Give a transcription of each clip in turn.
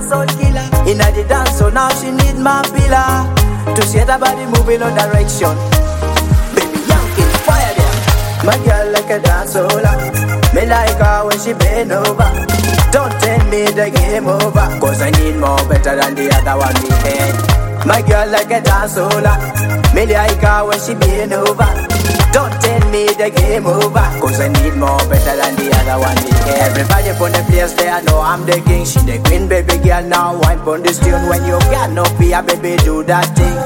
dancehall killer. Inna the dance, so now she need my pillar to set her body moving on direction. Baby Yankee, fire them. My girl like a dancehola. Me like her when she bend over. Don't tell me the game over, cause I need more better than the other one we had. My girl like a dancehola. Me like her when she bend over. Don't tell me the game over, cause I need more better than the other one we had. Everybody on the place there know I'm the king. She the queen, baby girl, now wine on this tune. When you got no fear, baby, do that thing.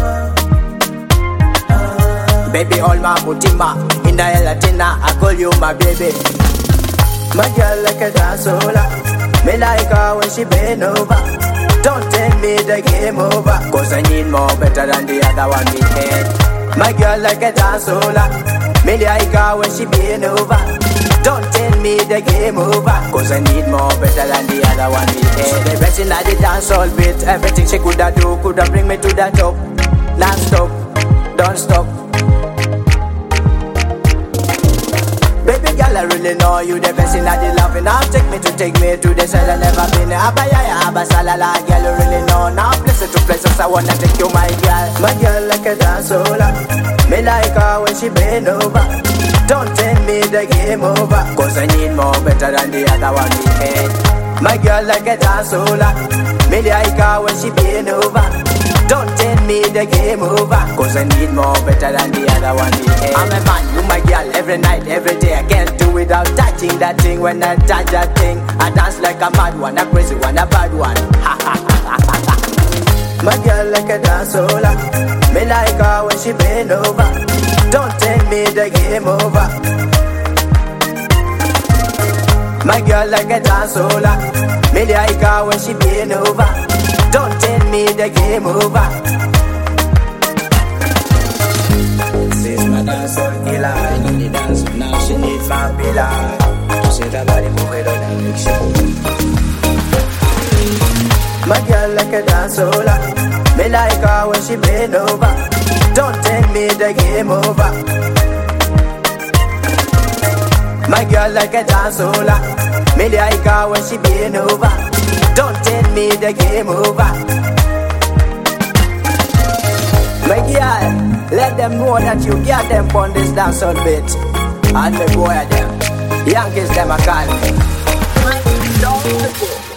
Baby, all my mutima in the Latina, I call you my baby. My girl like a dancehola. Me like her when she bend over. Don't tell me the game over, cause I need more better than the other one we had. My girl like a dancehola. Me like her when she bend over. Don't tell me the game over, cause I need more better than the other one we had. The best in the dancehall bit. Everything she coulda do, coulda bring me to the top. Non-stop, don't stop. Baby girl, I really know you the best in the loving. Now take me to the side I never been. Abaya, abasalala, girl, you really know. Now places to places I wanna take you, my girl. My girl like a dancehola. Me like her when she bend over. Don't tell me the game over, cause I need more better than the other one we had. My girl like a dancehola. Me like her when she bend over. Don't tell me the game over, cause I need more better than the other one we had. I'm a man, you my girl, every night, every day. I can't do without touching that thing. When I touch that thing, I dance like a mad one, a crazy one, a bad one. My girl like a dancehola. Me like her when she bend over. Don't tell me the game over. My girl like a dancehola. Me like her when she bend over. Don't tell me the game over. This is my dancehall killer. I know the dance, now she need my pillar to set her body moving on direction. My girl like a dancehola. Me like her when she bend over. Don't tell me the game over. My girl like a dancehola. Me like her when she bend over. Don't tell me the game over. My girl, let them know that you got them on this dancehall bit. And the boy of them, Yankees them a call me.